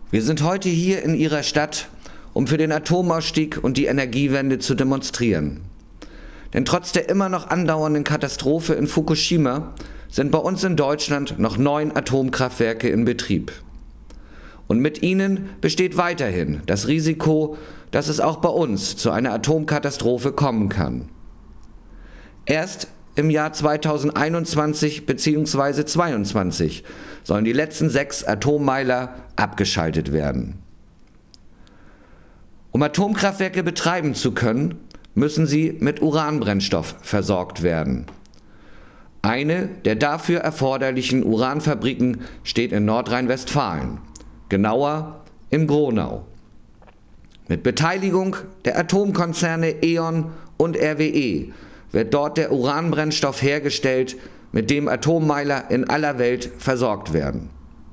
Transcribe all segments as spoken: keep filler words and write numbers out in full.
Wir sind heute hier in Ihrer Stadt, um für den Atomausstieg und die Energiewende zu demonstrieren. Denn trotz der immer noch andauernden Katastrophe in Fukushima sind bei uns in Deutschland noch neun Atomkraftwerke in Betrieb. Und mit ihnen besteht weiterhin das Risiko, dass es auch bei uns zu einer Atomkatastrophe kommen kann. Erst im Jahr zweitausendeinundzwanzig bzw. zweitausendzweiundzwanzig sollen die letzten sechs Atommeiler abgeschaltet werden. Um Atomkraftwerke betreiben zu können, müssen sie mit Uranbrennstoff versorgt werden. Eine der dafür erforderlichen Uranfabriken steht in Nordrhein-Westfalen, genauer in Gronau. Mit Beteiligung der Atomkonzerne E.ON und R W E wird dort der Uranbrennstoff hergestellt, mit dem Atommeiler in aller Welt versorgt werden.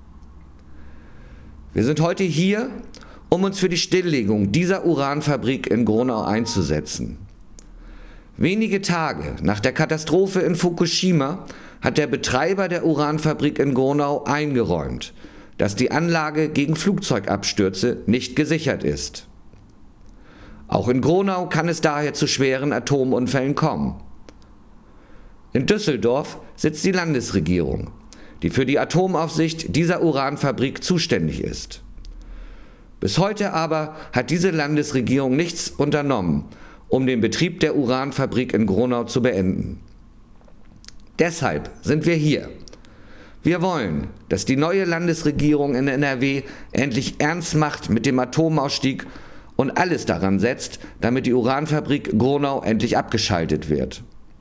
Wir sind heute hier, um uns für die Stilllegung dieser Uranfabrik in Gronau einzusetzen. Wenige Tage nach der Katastrophe in Fukushima hat der Betreiber der Uranfabrik in Gronau eingeräumt, dass die Anlage gegen Flugzeugabstürze nicht gesichert ist. Auch in Gronau kann es daher zu schweren Atomunfällen kommen. In Düsseldorf sitzt die Landesregierung, die für die Atomaufsicht dieser Uranfabrik zuständig ist. Bis heute aber hat diese Landesregierung nichts unternommen, um den Betrieb der Uranfabrik in Gronau zu beenden. Deshalb sind wir hier. Wir wollen, dass die neue Landesregierung in N R W endlich ernst macht mit dem Atomausstieg und alles daran setzt, damit die Uranfabrik Gronau endlich abgeschaltet wird.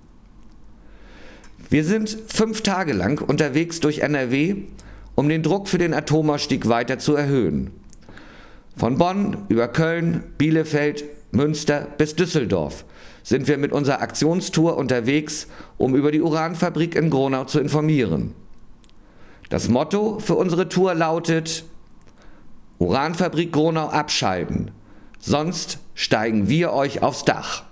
Wir sind fünf Tage lang unterwegs durch N R W, um den Druck für den Atomausstieg weiter zu erhöhen. Von Bonn über Köln, Bielefeld, Münster bis Düsseldorf sind wir mit unserer Aktionstour unterwegs, um über die Uranfabrik in Gronau zu informieren. Das Motto für unsere Tour lautet: Uranfabrik Gronau abschalten, sonst steigen wir euch aufs Dach.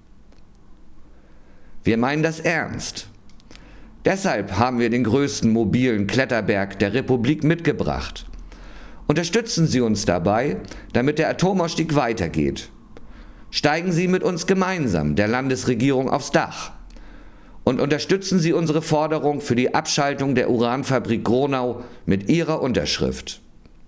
Wir meinen das ernst. Deshalb haben wir den größten mobilen Kletterberg der Republik mitgebracht. Unterstützen Sie uns dabei, damit der Atomausstieg weitergeht. Steigen Sie mit uns gemeinsam der Landesregierung aufs Dach und unterstützen Sie unsere Forderung für die Abschaltung der Uranfabrik Gronau mit Ihrer Unterschrift.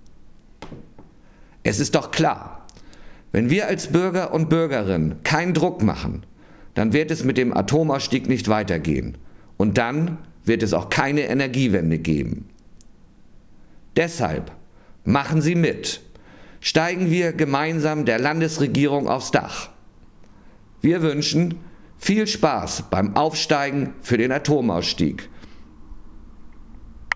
Es ist doch klar, wenn wir als Bürger und Bürgerinnen keinen Druck machen, dann wird es mit dem Atomausstieg nicht weitergehen und dann wird es auch keine Energiewende geben. Deshalb machen Sie mit. Steigen wir gemeinsam der Landesregierung aufs Dach. Wir wünschen viel Spaß beim Aufsteigen für den Atomausstieg.